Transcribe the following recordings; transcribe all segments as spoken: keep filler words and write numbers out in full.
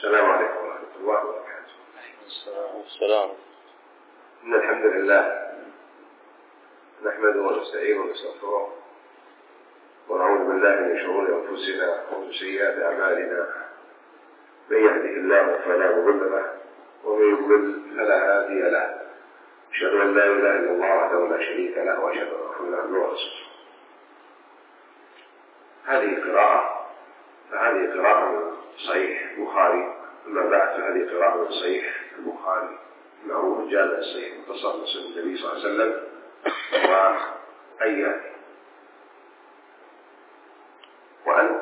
السلام عليكم ورحمة الله وبركاته. السلام. إن الحمد لله نحمده ونستعينه ونستغفره ونعوذ بالله من شرور أنفسنا ومن سيئات أعمالنا. من يهده الله فلا مضل له ومن يضلل فلا هادي له. أشهد أن لا إله إلا الله وحده لا شريك له وأشهد أن محمدا عبده ورسوله. هذه قراءة فهذه قراءة من صحيح البخاري. أما بعد فهذه قراءة من صحيح البخاري معروف جامع الصحيح مختصر من سنة النبي صلى الله عليه وسلم وأيامه. وأنت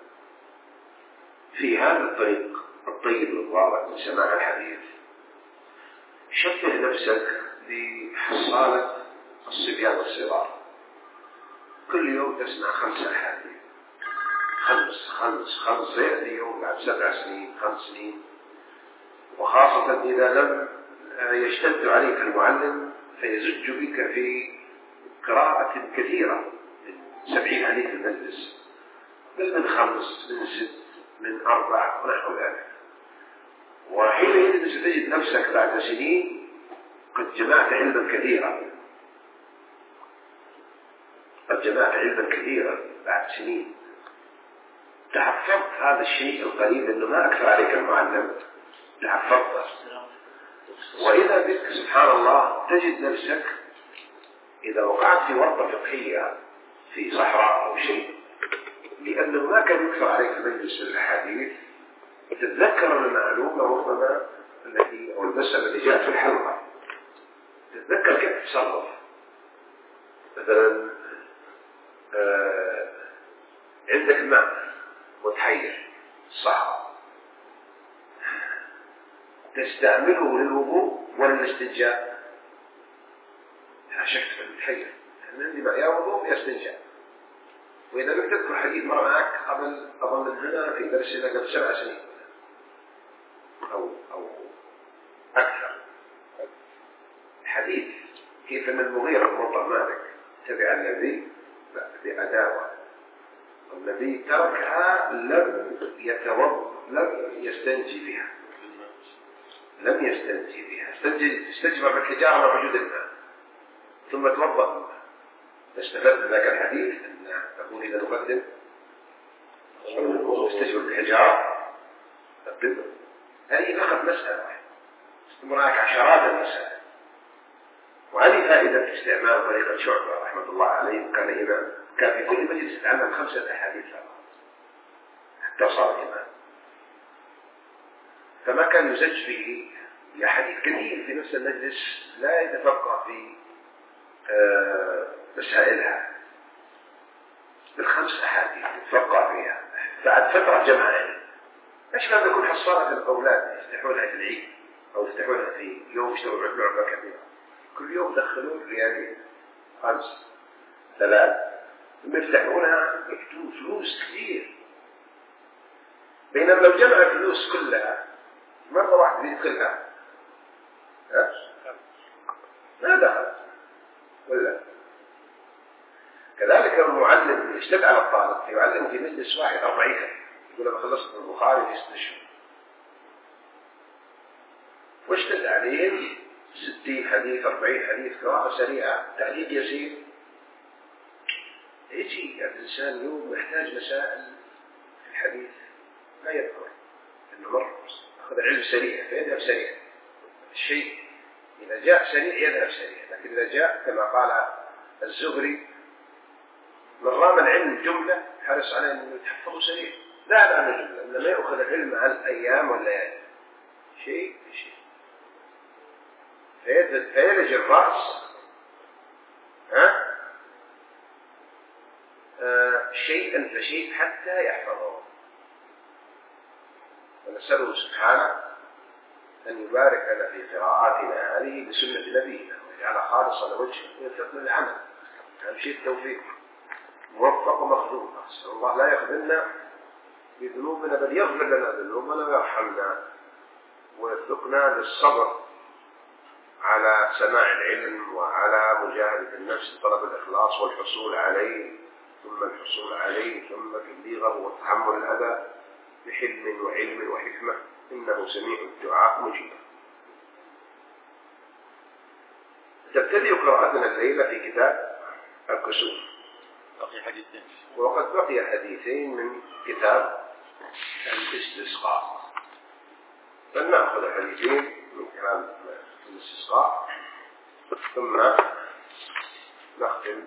في هذا الطريق الطيب الضابط من سماع الحديث شبه نفسك بحصالة الصبيان الصغار. كل يوم تسمع خمس أحاديث، خمس خمس خمس يأتي يوم بعد سبع سنين خمس سنين، وخاصة إذا لم يشتد عليك المعلم فيزج بك في قراءة كثيرة من سبعين حديث المجلس، بل من خمس من ست من أربع ونحو ذلك. وحينئذ ستجد نفسك بعد سنين قد جمعت علما كثيرا قد جمعت علما كثيرا بعد سنين. تحفظت هذا الشيء القليل انه ما اكثر عليك المعلم، تحفظته. واذا بك سبحان الله تجد نفسك اذا وقعت في ورطة فقهية في صحراء او شيء، لانه ما كان يكثر عليك المجلس من الاحاديث، تتذكر المعلومة ربما التي او المسألة التي جاءت في الحلقة، تتذكر كيف تتصرف. مثلا آه عندك ماء متحير الصحراء، تستعمله للوضوء ولا للاستنجاء؟ لا شك في المتحير، عندي ماء يا وضوء يا استنجاء. وإذا لم تذكر حديث مر معك قبل أظن من هنا في درسنا قبل سبع سنين أو أو أكثر، حديث كيف أن المغيرة بن مطر مالك تبع النبي بأداوة، النبي تركها لم يتوضأ لم يستنجي بها لم يستنجي بها استنجي استجمر بالحجارة مع وجود الماء ثم توضأ. استفدت من ذاك الحديث أن نقول إذا نقدم استجمر بالحجارة تقدم. هذه فقط مسألة واحدة، هناك عشرات المسائل. وهذه فائدة استعمال طريقة شعبة رحمة الله عليه، كان إمام كان في كل مجلس يتعلم خمسة أحاديث فقط حتى صار إمام، فما كان يزج به لأحاديث كثير في نفس المجلس لا يتفقه في آه مسائلها. بالخمس أحاديث يتفقه فيها بعد فترة جماعية. ايش كان يكون حصالة الأولاد يفتحونها في العيد أو يفتحونها في يوم يشتروا لعبة كبيرة، كل يوم دخلون ريالين خمس ثلاث ثم يفتحونها يكتبون فلوس كثير. بينما لو جمع الفلوس كلها مرة واحدة يدخلها ها ما دخل. ولا كذلك لو المعلم يشتد على الطالب يعلم في مجلس واحد أربعين حديث، يقول أنا خلصت من البخاري في ست أشهر، واشتد عليهم ستين حديث أربعين حديث قراءة سريعة تعليق يسير. يجي الإنسان يوم يحتاج مسائل في الحديث ما يذكر إنه مر أخذ العلم سريع فيذهب سريع. الشيء إذا جاء سريع يذهب سريع، لكن إذا جاء كما قال الزهري من رام العلم جملة حرص عليه أنه يتحفظه سريع، لا لا نجملة، إنما يأخذ العلم على الأيام والليالي شيء بشيء، فيلج الرأس ها آه شيئا فشيء حتى يحفظه. ونسأله سبحانه أن يبارك لنا في قراءاتنا هذه بسنة نبينا ويجعلها خالصة لوجهه ويوفقنا للعمل. أهم شيء التوفيق، موفق ومخذول. نسأل الله لا يخذلنا بذنوبنا بل يغفر لنا ذنوبنا ويرحمنا ويوفقنا للصبر على سماع العلم وعلى مجاهدة النفس طلب الإخلاص والحصول عليه ثم الحصول عليه ثم تبليغه وتحمل الأذى بحلم وعلم وحكمة. إن إنه سميع الدعاء مجيب. تبتدئ قراءتنا الليلة في كتاب الكسوف، بقي حديثين، وقد بقي حديثين من كتاب الاستسقاء، فلنأخذ الحديثين من كلام الاستسقاء ثم نختم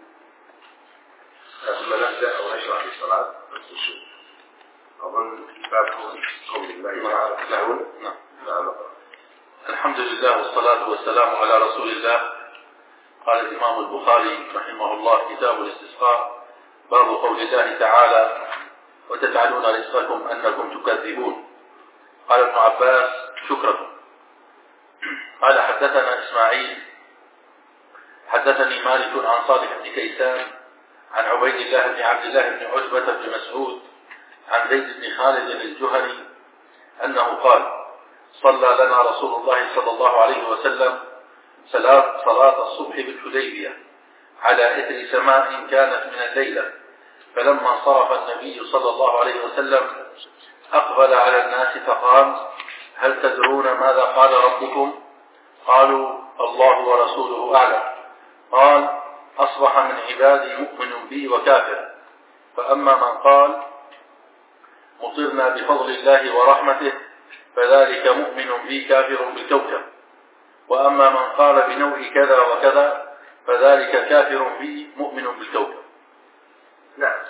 ثم نبدأ أو نشرع في صلاة الكسوف. أظن بابكم قول الله تعالى تسعون. نعم. نعم. الحمد لله والصلاة والسلام على رسول الله. قال الإمام البخاري رحمه الله: كتاب الاستسقاء، باب قول الله تعالى: وتجعلون رزقكم أنكم تكذبون. قال ابن عباس: شكرا. قال: حدثنا إسماعيل حدثني مالك عن صالح بن كيسان عن عبيد الله بن عبد الله بن عتبة بن مسعود عن زيد بن خالد الجهني أنه قال: صلى لنا رسول الله صلى الله عليه وسلم صلاة, صلاة الصبح بالحديبية على إثر سماء كانت من الليلة، فلما انصرف النبي صلى الله عليه وسلم أقبل على الناس فقال: هل تدرون ماذا قال ربكم؟ قالوا: الله ورسوله أعلم. قال: أصبح من عبادي مؤمن بي وكافر، فأما من قال: مطرنا بفضل الله ورحمته، فذلك مؤمن بي كافر بالكوكب، وأما من قال بنوع كذا وكذا، فذلك كافر بي مؤمن بالكوكب. نعم.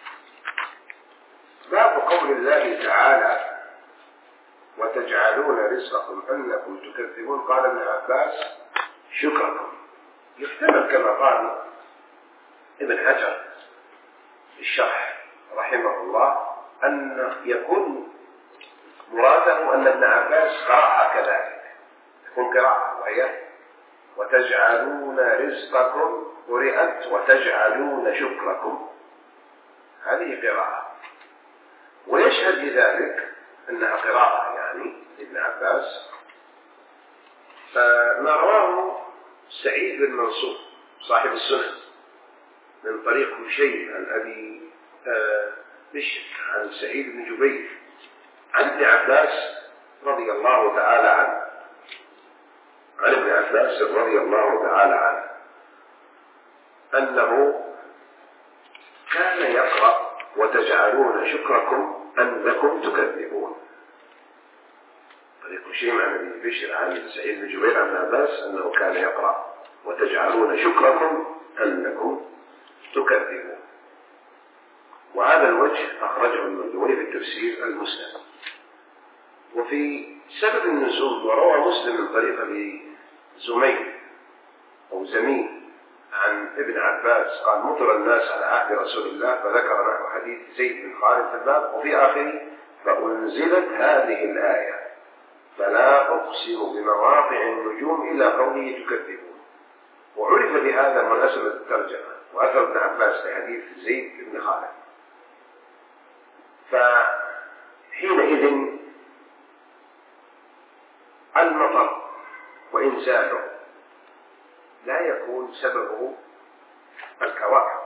باب قول الله تعالى: وتجعلون رزقكم أنكم تكذبون. قال ابن عباس: شكركم. يحتمل كما قال ابن حجر الشرح رحمه الله أن يكون مراده أن ابن عباس قرأها كذلك، تكون قراءة وهي وتجعلون رزقكم، قرأت وتجعلون شكركم، هذه قراءة، ويشهد لذلك أنها قراءة يعني ابن عباس ما رواه سعيد بن منصور صاحب السنن من طريق هشيم عن أبي بشر عن سعيد بن جبير عن ابن عباس رضي الله تعالى عنه عن ابن عباس رضي الله تعالى عنه أنه كان يقرأ وتجعلون شكركم أنكم تكذبون. طريق هشيم عن أبي بشر عن سعيد بن جبير عن ابن عباس أنه كان يقرأ وتجعلون شكركم أنكم تكذبون. وهذا الوجه أخرجه المردوي في التفسير المسلم. وفي سبب النزول وروى مسلم من طريق أبي زميل أو زميل عن ابن عباس قال: مطر الناس على عهد رسول الله، فذكر نحو حديث زيد بن خالد في الباب، وفي آخره: فأنزلت هذه الآية فلا أقسم بمواقع النجوم إلى قوله تكذبون. وعرف بهذا مناسبة الترجمة وأثر ابن عباس في حديث زيد بن خالد. فحينئذ المطر وإنزاله لا يكون سببه الكواكب،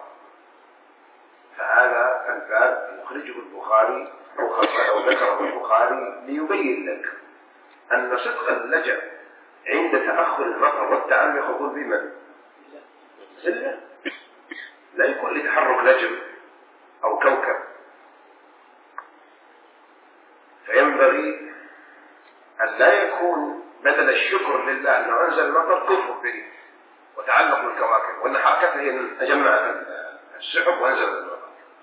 فهذا الباب يخرجه البخاري أو ذكره البخاري ليبين لك أن صدق اللجأ عند تأخر المطر والتعلق يكون بمن؟ بالله. لا يكون لتحرك نجم أو كوكب، فينبغي أن لا يكون بدل الشكر لله أنه أنزل المطر كفر به وتعلق بالكواكب، وأن حركته هي جمعت السحب وأنزل المطر.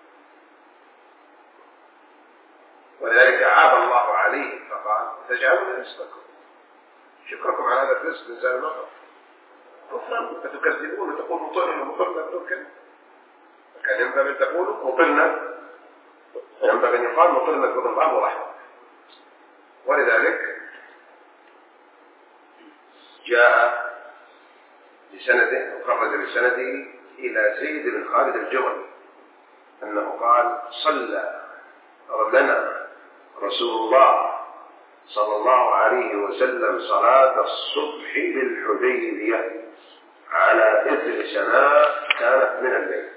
ولذلك عاب الله عليه فقال: تجعلون رزقكم، شكركم على هذا الرزق نزل المطر، كفرا فتكذبون وتقول مطرنا مطرنا بدون كلمة. كان ينبغي أن تقولوا مطرنا، ينبغي أن يقال مطرنا بفضل الله ورحمته. ولذلك جاء بسنده وخرج بسنده إلى زيد بن خالد الجهني أنه قال: صلى لنا رسول الله صلى الله عليه وسلم صلاة الصبح بالحديبية على إثر سماء كانت من الليل.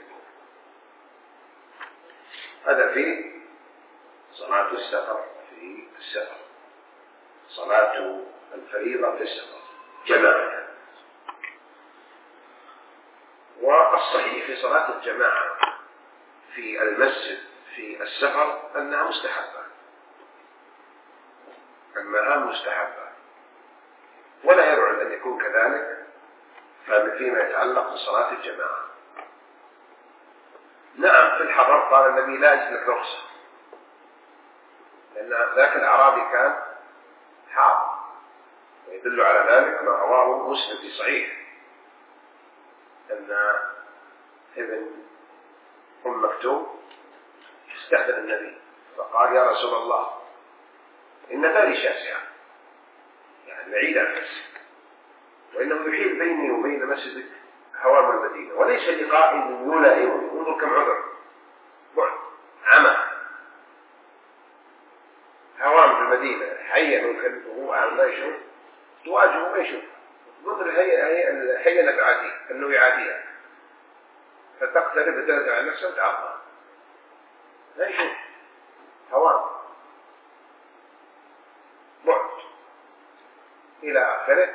هذا في صلاة السفر في السفر. صلاة الفريضة في السفر جماعة. والصحيح في صلاة الجماعة في المسجد في السفر أنها مستحبة، أنها مستحبة، ولا يبعد أن يكون كذلك فيما يتعلق بصلاة الجماعة. نعم في الحضر قال النبي لا يجد لك رخصة، لأن ذاك الأعرابي كان حاضر، ويدل على ذلك ما رواه مسلم في صحيح أن ابن أم مكتوم استأذن النبي فقال يا رسول الله إن داري شاسعة، يعني بعيد عن المسجد، وإنه يحيل بيني وبين مسجدك هوام المدينة، وليس لقائي يلائمني، انظر كم عذر، بعد عمى هوام في المدينة، حيا ممكن وهو عم لا يشوف، تواجهه ما يشوف، انظر هي هي الحية نفعاتي أنه يعاديها فتقترب ترجع عن نفسه وتعرضها، لا يشوف هوام بعد إلى آخره.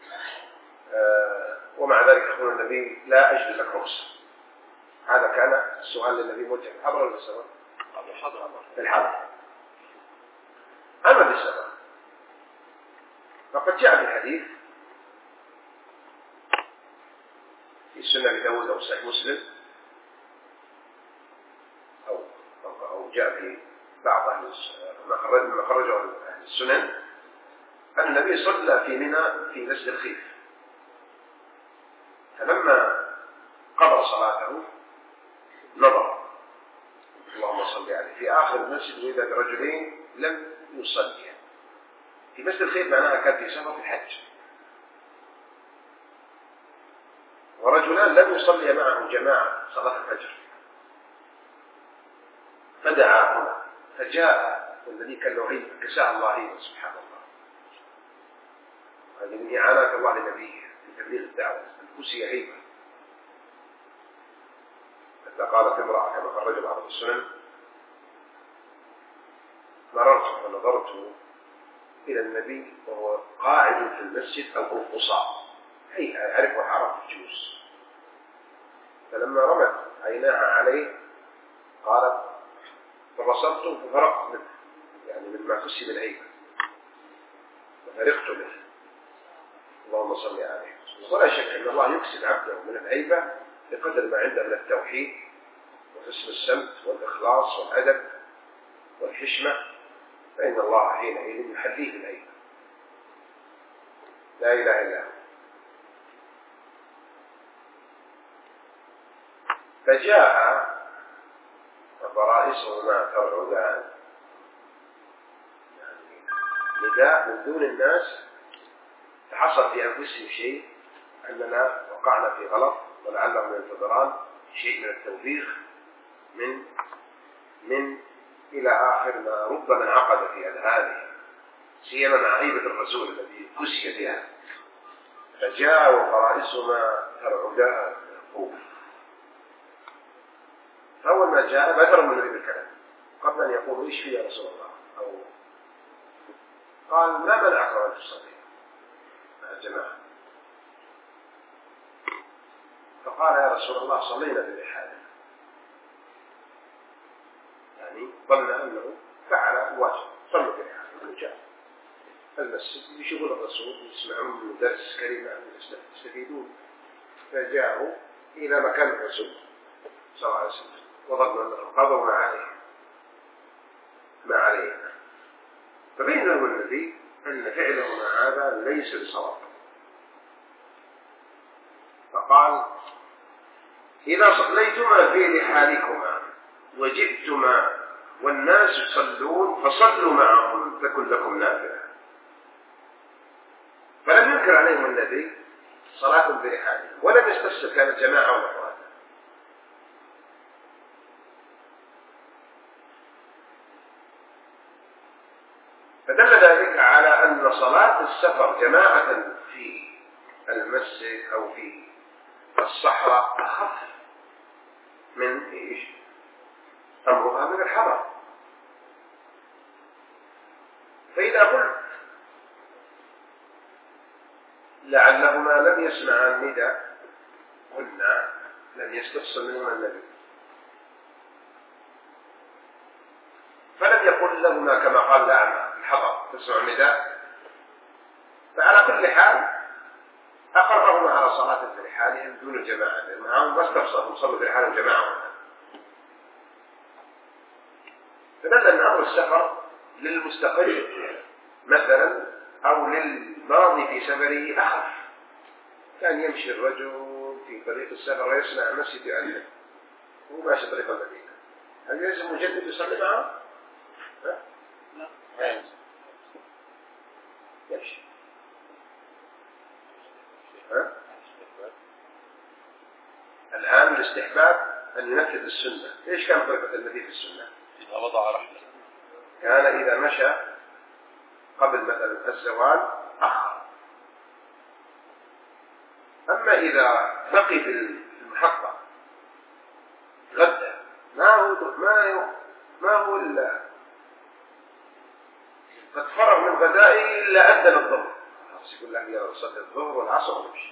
آه ومع ذلك يقول النبي لا أجد لك رخصة. هذا كان السؤال للنبي موجه الحضر ولا السفر؟ الحضر. أما بالسفر فقد جاء في الحديث في سنة أبي داود أو صحيح مسلم أو أو جاء في بعض أهل ما خرجه أهل السنن أن النبي صلى في منى في مسجد الخيف، فلما قضى صلاته نظر اللهم صل عليه في آخر المسجد وإذا برجلين لم يصليا. في مسجد الخيف معناها كان في سفر في الحج، ورجلان لم يصلي معه جماعة صلاة الفجر، فدعاهما فجاء والذي كان له هيبة كساء الله هيبة سبحان الله. هذه من إعانات الله لنبيه في تبليغ الدعوة، الكسي هيبة. حتى قالت امرأة كما خرج بعض السنن مررت فنظرت إلى النبي وهو قاعد في المسجد أو قصاء، هي أعرف وحرف الجوز، فلما رمت عيناها عليه قالت فبصرت ففرقت منه، يعني من ما كسي من هيبة ففرقت منه اللهم صل عليه. ولا شك أن الله يكسب عبده من الهيبة بقدر ما عنده من التوحيد وحسن السمت والإخلاص والأدب والحشمة، فإن الله حينئذ يحليه بالهيبة لا إله إلا هو. فجاء فرائصهما ترعدان، يعني نداء من دون الناس تحصل في أنفسهم شيء أننا وقعنا في غلط ولعلهم ينتظران شيء من التوبيخ من من إلى آخر ما ربما انعقد في أذهانهم، سيما مع هيبة الرسول الذي كسي بها. فجاء وفرائصهما ترعدان خوف، فأول ما جاء بادر من النبي بالكلام قبل أن يقول إيش في يا رسول الله، أو قال ما منعك أن تصلي مع الجماعة؟ فقال يا رسول الله صلينا برحالنا، يعني ظن أنه فعل واجب، صلوا برحالنا. جاء المسجد يشوفون الرسول يسمعون من درس كلمة يستفيدون، فجاءوا إلى مكان الرسول صلى الله عليه وسلم وظنوا أنهم قضوا ما عليه ما علينا، فبين له النبي أن فعلهما هذا ليس بصواب، فقال إذا صليتما في رحالكما وجئتما والناس يصلون فصلوا معهم تكن لكم نافلة. فلم ينكر عليهم النبي صلاة برحاله ولم يستفسر كانت جماعة ولا فرادى. فدل ذلك على أن صلاة السفر جماعة في المسجد أو في الصحراء أخف من إيش؟ أمرها من الحضر. فإذا قلت لعلهما لم يسمعا النداء، قلنا لم يستفصل منهما النبي، فلم يقل لهما كما قال الأعمى الحضر تسمع النداء. فعلى كل حال أقرهما على صلاة في رحالهم دون جماعة، معهم ما استفصلوا صلوا في رحالهم جماعة. فدل أن أمر السفر للمستقل مثلا أو للماضي في سفره أخف. كان يمشي الرجل في طريق السفر ويسمع مسجد يؤذن هو ماشي طريق المدينة، هل يلزم مجدد يصلي معه؟ لا لا يمشي. ها؟ الآن الاستحباب أن ينفذ السنة. إيش كان طريقة النبي في السنة؟ إذا وضع رحلة كان إذا مشى قبل مثلا الزوال أخر، أما إذا بقي في المحطة غدا ما هو ما هو ما هو إلا قد فرغ من غدائه إلا أذن الظهر، يقول له يلا صلي الظهر والعصر ونمشي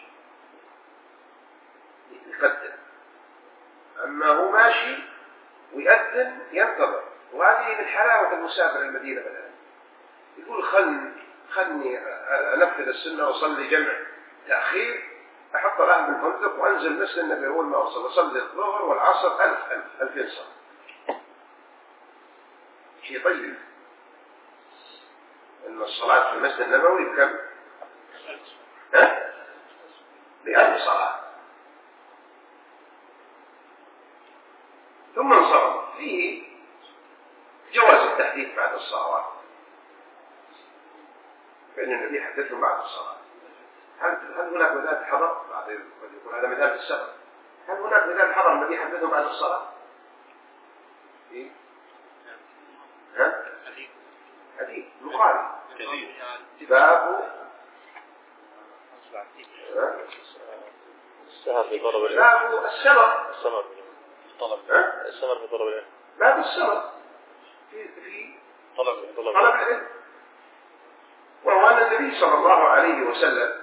يقدم. أما هو ماشي ويأذن ينتظر، وهذه من حلاوة المسافر المدينة مثلا، يقول خلني خلني أنفذ السنة وصلي جمع تأخير، أحط الآن بالفندق وأنزل مثل النبي أول ما وصل وصلي الظهر والعصر ألف ألف ألفين صلاة. شيء طيب إن الصلاة في المسجد النبوي بكم؟ ها؟ بألف صلاة. ثم انصرف. فيه جواز التحديث بعد الصلوات، فإن النبي حدثهم بعد الصلاة. هل هل هناك مثال حضر؟ بعد يقول هذا مثال في السفر. هل هناك مثال حضر النبي حدثهم بعد الصلاة؟ إيه؟ ها؟ حديث البخاري باب السهر في طلب العلم. باب السمر. السمر طلب السمر في طلب العلم. باب السمر في في طلب طلب طلب العلم. وهو أن النبي صلى الله عليه وسلم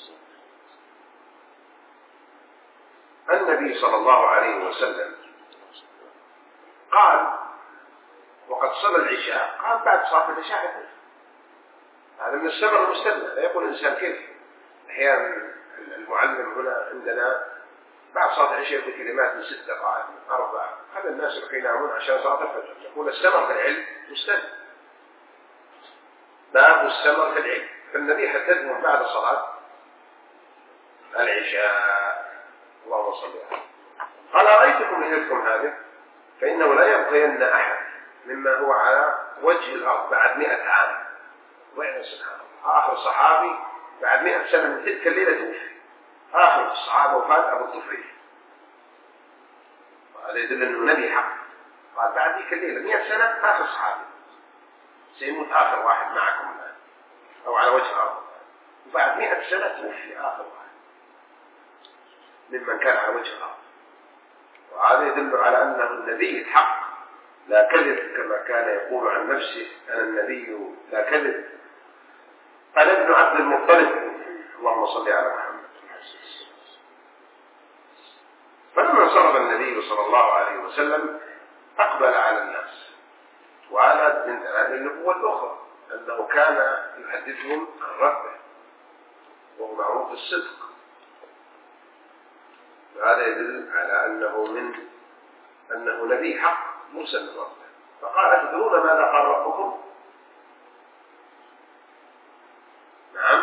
النبي صلى الله عليه وسلم قال وقد صلى العشاء قال بعد صلاة العشاء. هذا من السمر المستمر. لا يقول الإنسان كيف أحيانا المعلم هنا عندنا بعد صلاة العشاء يقول كلمات من ست دقائق من أربع، خلى الناس ينامون عشان صلاة الفجر. يقول السمر في العلم مستمر. باب السمر في العلم. فالنبي حدثهم بعد صلاة العشاء. اللهم صل عليه. قال أرأيتكم إليكم هذه فإنه لا يبقين أحد مما هو على وجه الأرض بعد مئة عام. وين سبحان الله. آخر صحابي بعد مئة سنة من تلك الليلة توفي. آخر الصحابة وفاة أبو الطفيل. وهذا يدل أنه النبي حق. قال بعد ذيك الليلة مئة سنة آخر صحابي سيموت آخر واحد معكم الآن أو على وجه الأرض. وبعد مئة سنة توفي آخر واحد ممن كان على وجه الأرض. وهذا يدل على أنه النبي الحق لا كذب، كما كان يقول عن نفسه أنا النبي لا كذب أنا ابن عبد المطلب. اللهم صل على محمد. فلما انصرف النبي صلى الله عليه وسلم أقبل على الناس. وهذا من دلائل النبوة الأخرى أنه كان يحدثهم عن ربه وهو معروف بالصدق. وهذا يدل على أنه من أنه نبي حق مرسل من ربه. فقال أتدرون ماذا قال ربكم؟ نعم.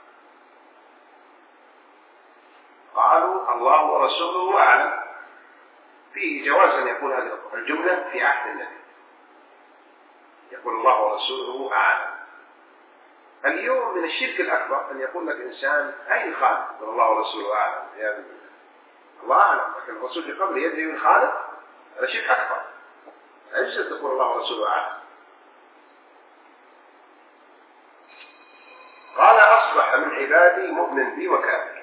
قالوا الله ورسوله أعلم. فيه جواز أن يقول هذه الجملة في عهد النبي، يقول الله ورسوله أعلم. اليوم من الشرك الأكبر أن يقول لك إنسان أي خالق يقول الله ورسوله أعلم. يا ابن الله أعلم، لكن الرسول في قبل يدري من خالق، هذا شرك أكبر. أجل تقول الله ورسوله أعلم. قال أصبح من عبادي مؤمن بي وكافر.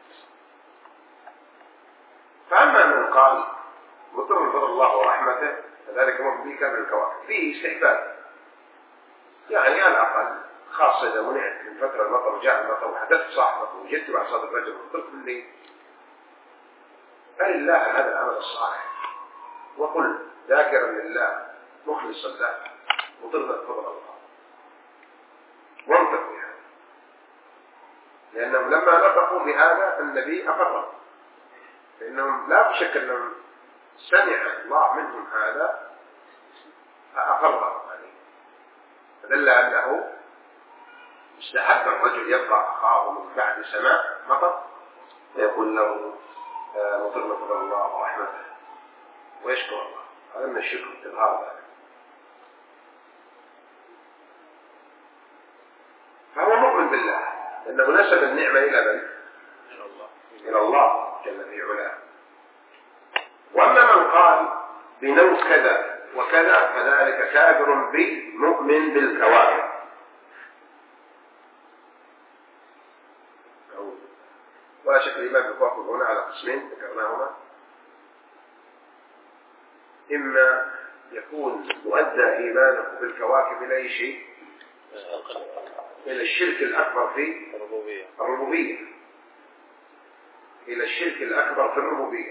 فأما من قال مطر من فضل الله ورحمته فذلك مؤمن بي كافر الكواكب، فيه استحباب، يعني على الأقل خاصة إذا منعت من فترة المطر وجاء المطر وحدثت صاحبك وجدت بعد صلاة الفجر وفطرت بالليل، فلله هذا العمل الصالح، وقل ذاكرا لله مخلصا له مطرنا بفضل الله، وانطق بها، لأنهم لما نطقوا بهذا النبي أقرهم، لأنهم لا بشك أنهم سمع الله منهم هذا فأقرهم عليه، فدل أنه استحب الرجل يبقى أخاه من بعد سماع مطر ويقول له مطرنا بفضل الله ورحمته ويشكر الله. هذا من الشكر استظهار ذلك. فهو مؤمن بالله لأنه نسب النعمة إلى من؟ إلى الله جل في علاه. وأما من قال بنوع كذا وكذا فذلك كافر بمؤمن بالكواكب. ولا شك الإيمان بالكواكب هنا على قسمين ذكرناهما، إما يكون مؤدى إيمانه بالكواكب إلى أي شيء؟ إلى الشرك الأكبر في الربوبية، الربوبية إلى الشرك الأكبر في الربوبية،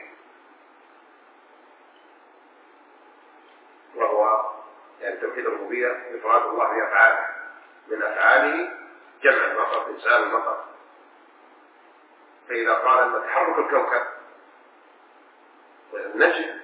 وهو يعني توحيد الربوبية إفراد الله بأفعاله، من أفعاله جمع المطر إنزال المطر. فإذا قال أن تحرك الكوكب والنجم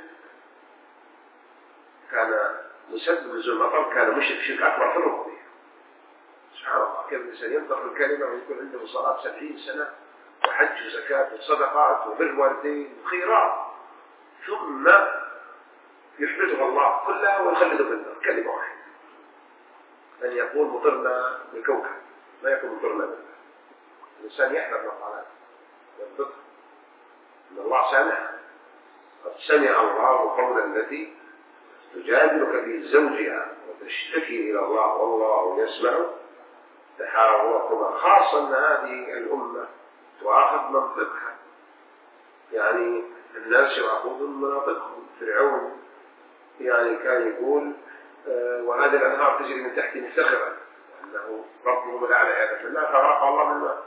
كان مسبب نزول المطر كان مشرك شرك أكبر في الربوبية. سبحان الله، كيف الإنسان ينطق الكلمة ويكون عنده صلاة سبعين سنة وحج وزكاة وصدقات وبر والدين وخيرات ثم يحمدها الله كلها ويخلده بالنار كلمة واحدة، أن يقول مطرنا بالكوكب ما يكون مطرنا بالله. الإنسان يحذر مقالات ينطق أن الله سامع، قد سمع الله قولا التي تجادلك في زوجها وتشتكي إلى الله والله يسمع تحاوركما، خاصة أن هذه الأمة تؤاخذ منطقها، يعني الناس يأخذون مناطقهم. فرعون يعني كان يقول آه وهذه الأنهار تجري من تحت مفتخرا وأنه ربهم الأعلى هذا بالله فأغرق الله من الماء.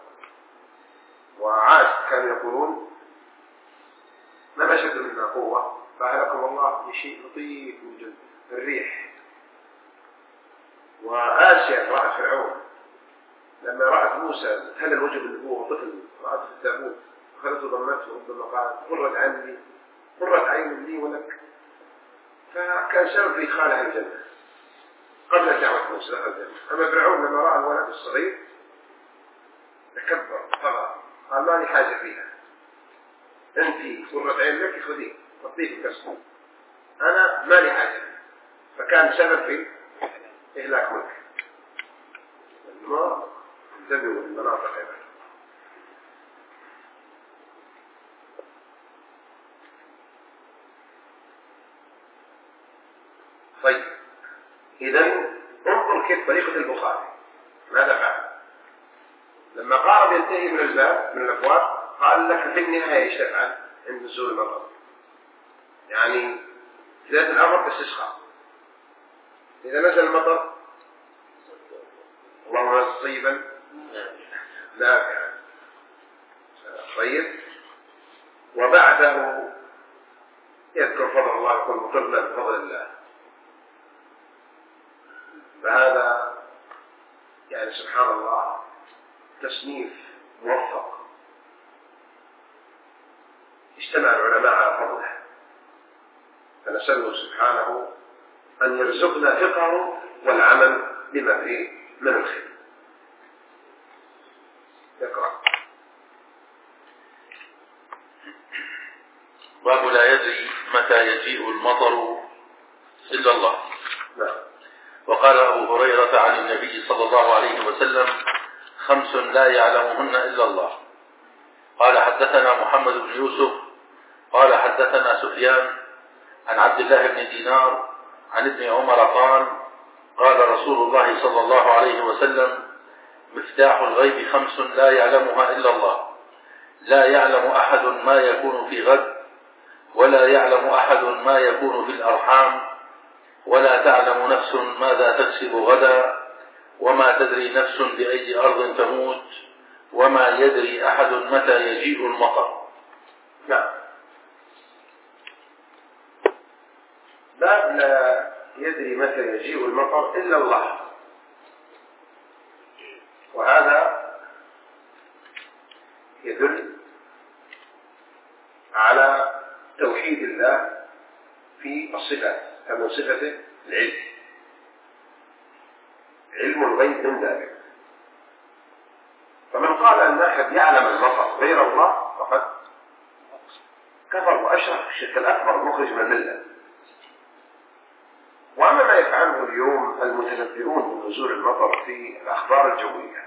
وعاد كانوا يقولون ما نشد منا قوة فأهلكم الله بشيء لطيف من جلد الريح. وآسيا رأت فرعون لما رأت موسى هل الوجه بالنبوة وطفل رأته في التابوت أخذته ضمته ربما قالت قرت عيني قرت عين لي ولك، فكان سبب في إدخالها الجنة قبل دعوة موسى دخل الجنة. أما فرعون لما رأى الولد الصغير تكبر طبعا قال ما لي حاجة فيها، أنت قرت عين لك خذيه وطيه الكسر، أنا ما لي حاجة. فكان سبب في إهلاك ملك. ما انتبهوا للمناطق هذا. طيب إذن انظر كيف طريقة البخاري ماذا فعل لما قال ينتهي من الباب من الأبواب، قال لك في النهاية ايش تفعل عند نزول المطر؟ يعني ذات الأمر استسقاء، إذا نزل المطر اللهم نزل طيبا نافعا طيب، وبعده يذكر فضل الله يكون مطرنا بفضل الله. فهذا يعني سبحان الله تصنيف موفق اجتمع العلماء على فضله، فنسأله سبحانه أن يرزقنا فقهه والعمل بما فيه من الخير. يقرأ. باب لا يدري متى يجيء المطر إلا الله. نعم. وقال أبو هريرة عن النبي صلى الله عليه وسلم خمس لا يعلمهن إلا الله. قال حدثنا محمد بن يوسف قال حدثنا سفيان عن عبد الله بن دينار عن ابن عمر قال قال رسول الله صلى الله عليه وسلم مفتاح الغيب خمس لا يعلمها إلا الله، لا يعلم أحد ما يكون في غد، ولا يعلم أحد ما يكون في الأرحام، ولا تعلم نفس ماذا تكسب غدا، وما تدري نفس بأي أرض تموت وما يدري أحد متى يجيء المطر. نعم. باب لا يدري متى يجيء المطر إلا الله، وهذا يدل على توحيد الله في الصفات، كما صفته العلم، علم الغيب من ذلك. فمن قال أن أحد يعلم المطر غير الله فقد كفر وأشرك الشرك الأكبر المخرج من الملة. وأما ما يفعله اليوم المتنبئون بنزول المطر في الأخبار الجوية،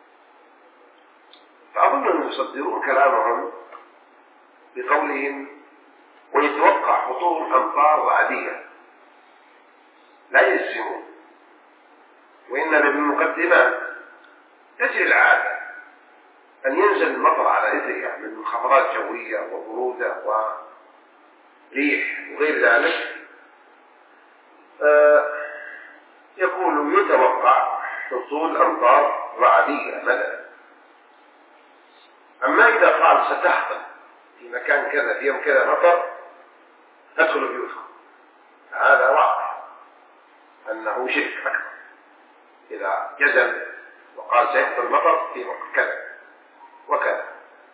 فأظن أن يصدرون كلامهم بقولهم ويتوقع هطول أمطار رعدية، لا يجزمون، وإن بالمقدمات تجري العادة أن ينزل المطر على إثرها من منخفضات جوية وبرودة وريح وغير ذلك. آه يقول يتوقع حصول أمطار رعدية مثلا. أما إذا قال ستحصل في مكان كذا في يوم كذا مطر ادخلوا بيوتكم، هذا واضح أنه شرك أكبر. إذا جزم وقال سيحصل مطر في وقت كذا وكذا،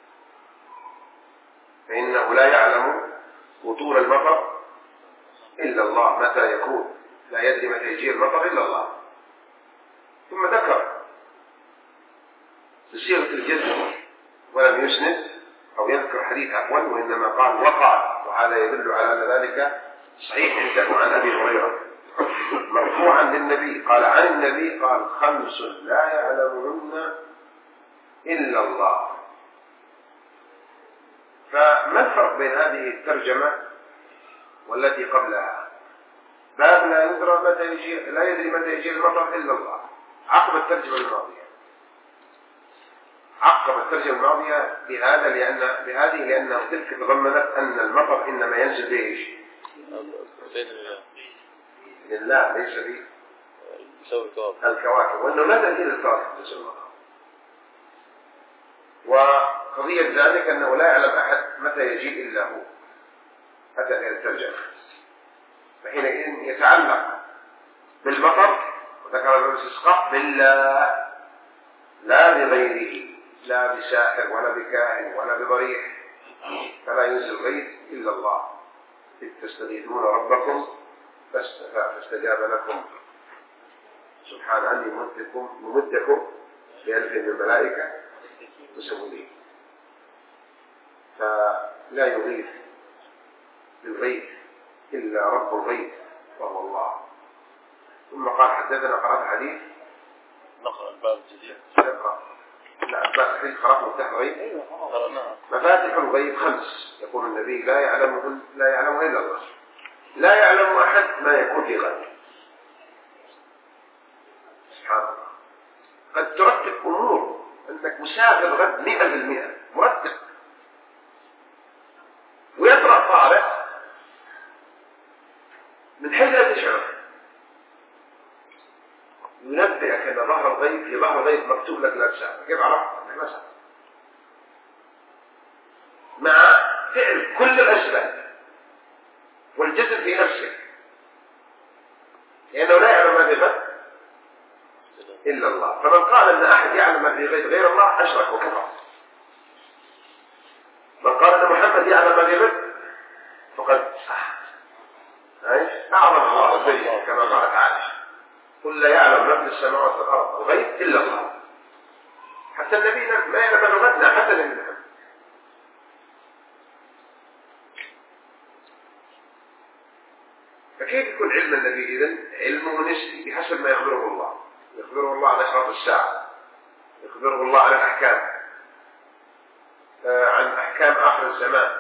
فإنه لا يعلم وطول المطر إلا الله، متى يكون لا يدري متى يجي المطر إلا الله. ثم ذكر بصيغة الجزم ولم يسند أو يذكر حديث عفوا، وإنما قال وقال، وهذا يدل على أن ذلك صحيح عنده عن أبي هريرة مرفوعا للنبي قال عن النبي قال خمس لا يعلمهن إلا الله. فما الفرق بين هذه الترجمة والتي قبلها؟ باب لا يدرى متى يجي لا يدري متى يجي المطر إلا الله، عقب الترجمة الماضية. عقب الترجمة الماضية بهذا لأن بهذه لأنه تلك تضمنت أن المطر إنما ينزل بإيش؟ لله ليس به الكواكب، وأنه لا دليل للكواكب تنزل المطر. وقضية ذلك أنه لا يعلم أحد متى يجيء إلا هو، أتى هذه الترجمة. فحينئذ يتعلق بالمطر وذكر الاستسقاء بالله لا بغيره، لا بساحر ولا بكاهن ولا بضريح، فلا ينزل غيث إلا الله. إذ تستغيثون ربكم فاستجاب لكم سبحان أني ممدكم ممدكم بألف من الملائكة مسومين. فلا يغيث بالغيث إلا رب الغيث وهو الله. ثم قال حدثنا قرأت حديث نقرأ الباب الجديد. نقرأ لا الباب الحديث قرأت مفتاح الغيب. مفاتح الغيب خمس يقول النبي لا يعلمه لا يعلمه إلا الله. لا يعلم أحد ما يكون في غد. سبحان الله. قد ترتب أمور أنك مسافر غد مئة بالمئة مرتب، ويطرأ طارئ من حيث لا تشعر ينبئك أن ظهر الغيب في ظهر الغيب مكتوب لك لا تسافر. كيف عرفت أنك لا تسافر؟ مع فعل كل الأسباب والجزم في نفسك، لأنه لا يعلم ما في غد إلا الله. فمن قال أن أحد يعلم ما في غد غير الله أشرك وكفر. من قال أن محمد يعلم ما في غد فقد أعظم الله الدنيا كما قالت عائشة قل لا يعلم ما في السماوات والأرض الغيب إلا الله. حتى النبي ما يعلم ما في غد، حتى النبي محمد. فكيف يكون علم النبي إذن؟ علمه نسبي بحسب ما يخبره الله. يخبره الله عن أشراط الساعة، يخبره الله عن الأحكام، آه عن أحكام آخر الزمان،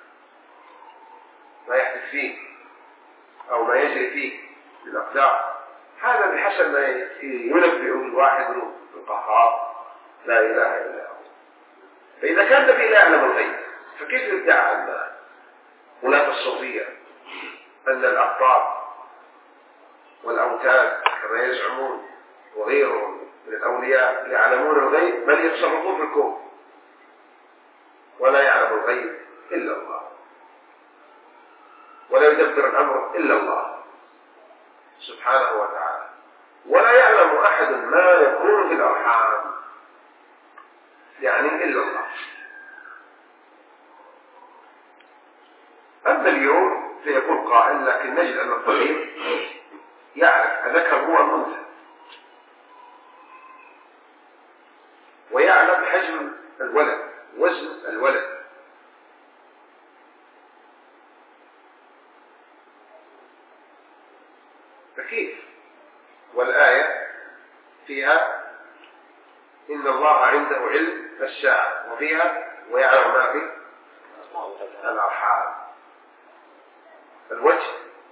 ما يحدث فيه أو ما يجري فيه من الأقدار. هذا بحسب ما ينبئه الواحد القهار لا إله إلا هو. فإذا كان النبي لا يعلم الغيب فكيف يدعي أن ولاة الصوفية أن الأقطار والأوتاد كما يزعمون وغيرهم من الأولياء يعلمون الغيب بل يتصرفون في الكون، ولا يعلم الغيب إلا الله، ولا يدبر الأمر إلا الله سبحانه وتعالى، ولا يعلم أحد ما يكون في الأرحام يعني إلا الله. أما اليوم فيكون قائل، لكن نجد أن الطبيب يعرف الذكر هو المنثى، ويعلم حجم الولد، وزن الولد، فكيف؟ والآية فيها إن الله عنده علم الساعة، وفيها ويعلم ما في الأرحام. الوجه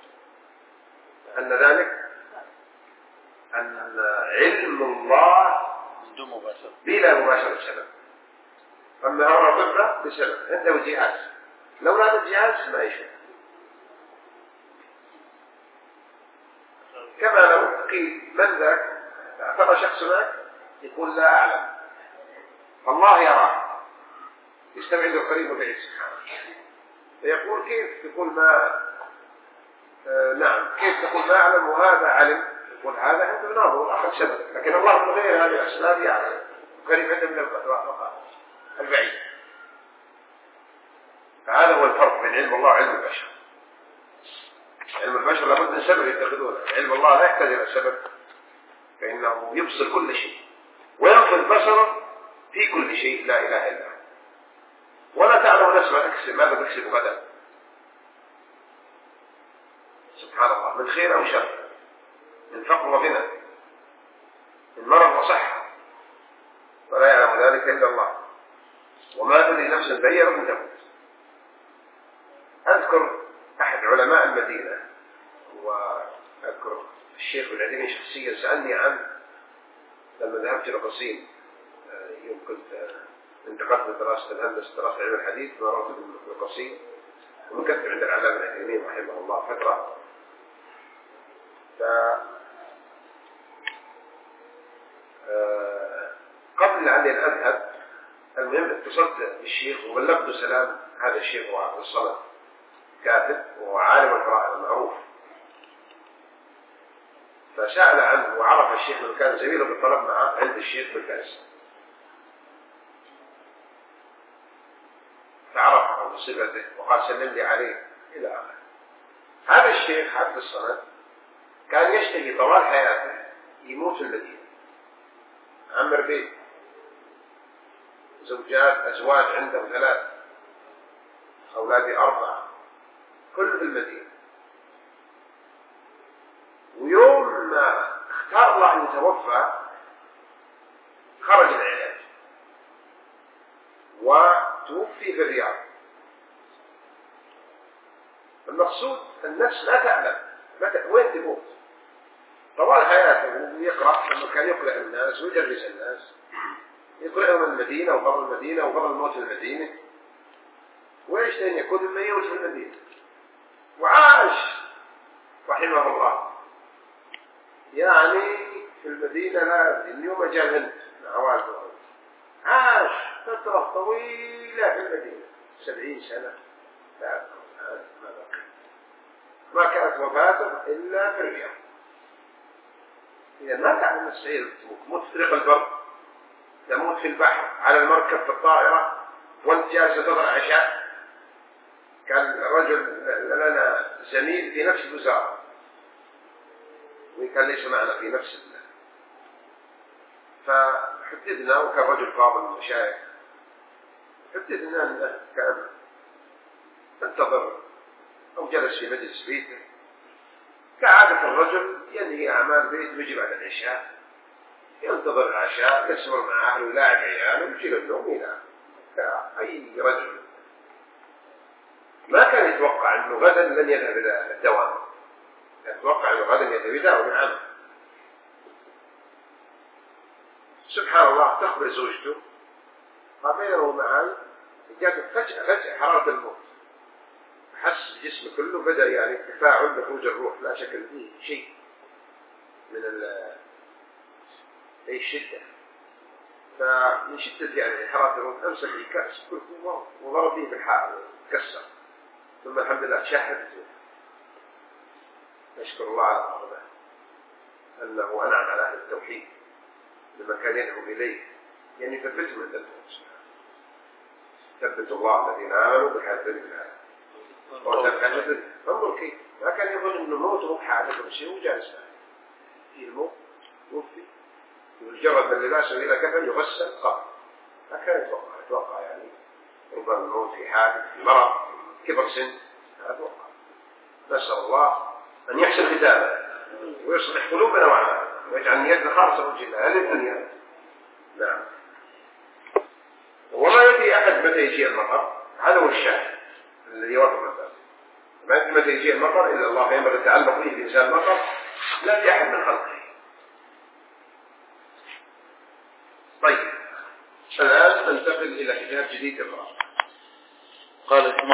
أن ذلك أن علم الله بلا مباشرة سبب، أما هو طفلة بسبب عنده جهاز، لو هذا الجهاز ما يشوف. كما لو قيل من ذاك ترى شخص معك يقول لا أعلم، الله يراه يستبعد القريب وبعيد سبحانه، فيقول كيف تقول ما آه نعم كيف تقول ما أعلم وهذا علم؟ يقول هذا عنده ناظر أخذ سبب، لكن الله من غير هذه الأسباب يعلم، قريب عنده من البعيد. فهذا هو الفرق بين علم الله وعلم البشر. علم البشر لابد من سبب يتخذونه، علم الله لا يحتاج إلى سبب، فإنه يبصر كل شيء وينفذ بصره في كل شيء لا إله إلا هو، ولا تعلم نفس ما تكسب ماذا تكسب غدا سبحان الله، من خير أو شر، من فقر وغنى، من مرض وصحة، ولا يعلم ذلك إلا الله. وما تدري نفس بأي أرض تموت. أذكر أحد علماء المدينة، وأذكر الشيخ العليمي شخصيا سألني عنه لما ذهبت إلى قصيم يوم كنت انتقلت من دراسة الهندسة دراسة علم الحديث مرات بالقصيم، ومكثت عند العلامة العليمي رحمه الله فترة. ف قبل أن أذهب المهم اتصلت بالشيخ وبلغت سلام هذا الشيخ هو عبد الصمد كاتب وهو عالم القراءة المعروف، فسأل عنه وعرف الشيخ من كان زميله بالطلب معه عند الشيخ بالكاس، فعرفه بصفته وقال سلم لي عليه إلى آخره. هذا الشيخ عبد الصمد كان يشتهي طوال حياته يموت في المدينة، عمر بيت، زوجات أزواج عنده ثلاث، أولادي أربعة، كل في المدينة. ويوم ما اختار الله أن يتوفى خرج العلاج وتوفي في الرياض. المقصود النفس لا تعلم متى وين تموت، طوال حياته ويقرأ لما كان يقرأ الناس ويدرس الناس، يقرأهم المدينة وفضل المدينة وفضل الموت في المدينة، وإيش تاني يكون لما يموت في المدينة. وعاش رحمه الله يعني في المدينة، لا اليوم جاء الهند مع والده، عاش فترة طويلة في المدينة سبعين سنة لا ما بقي، ما كانت وفاته إلا في الرياض. إذا ما تعلم السعير تموت في طريق البر، تموت في البحر، على المركب، في الطائرة، وانت جالسة تضع عشاء. كان رجل لنا زميل في نفس الوزارة وكان ليس معنا في نفس الله، فحددنا وكان رجل فاضل من المشايخ، حددنا أنه كان انتظر أو جلس في مجلس بيته كعادة الرجل ينهي أعمال بيته ويجي بعد العشاء ينتظر العشاء يسمر مع أهله ويلاعب عياله ويجي النوم ينام كأي رجل. ما كان يتوقع أنه غدا لن يذهب إلى الدوام، يتوقع أنه غدا يذهب يداوم العمل. سبحان الله تخبر زوجته قابله معي جاءت فجأة فجأة حرارة الموت، حس الجسم كله بدأ يعني تفاعل بخروج الروح، لا شك فيه شيء من أي شدة. فمن شدة يعني حرارة الموت أمسك الكأس بكل قوة وضرب به بالحائط كسر، ثم الحمد لله شاهدت. نشكر الله على هذا أنه أنعم على أهل التوحيد لما كان يدعو إليه، يعني ثبتهم عند الموت. ثبت الله الذين آمنوا بحياة الدنيا وتبقى. انظر كيف ما كان يظن أنه موت روح حادث بشيء وجالس فيه الموت توفي يجرد من لباسه إلى كفن يغسل قبل. ما كان يتوقع يتوقع يعني ربما الموت في حادث في مرض كبر سن. أتوقع نسأل الله أن يحسن ختامه ويصلح قلوبنا وأعمالنا ويجعل نيتنا خالصة وجه الله هذه الدنيا. نعم. وما يدري أحد متى يجي المطر، هذا هو الشاهد الذي يوقف الناس. ما يدري متى يجي المطر إلا الله، ينبغي التعلق به بإنسان المطر لا في أحد من خلقه. طيب الآن ننتقل إلى كتاب جديد الرابع. قال